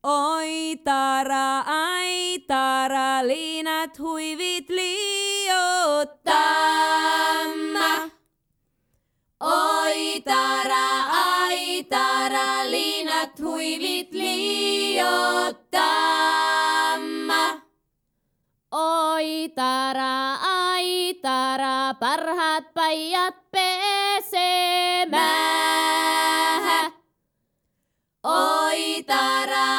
Oi tara, liinat huivit liottamma. Oi tara, liinat huivit liottamma. Oi tara, parhaat paiat pesemään. Oi tara.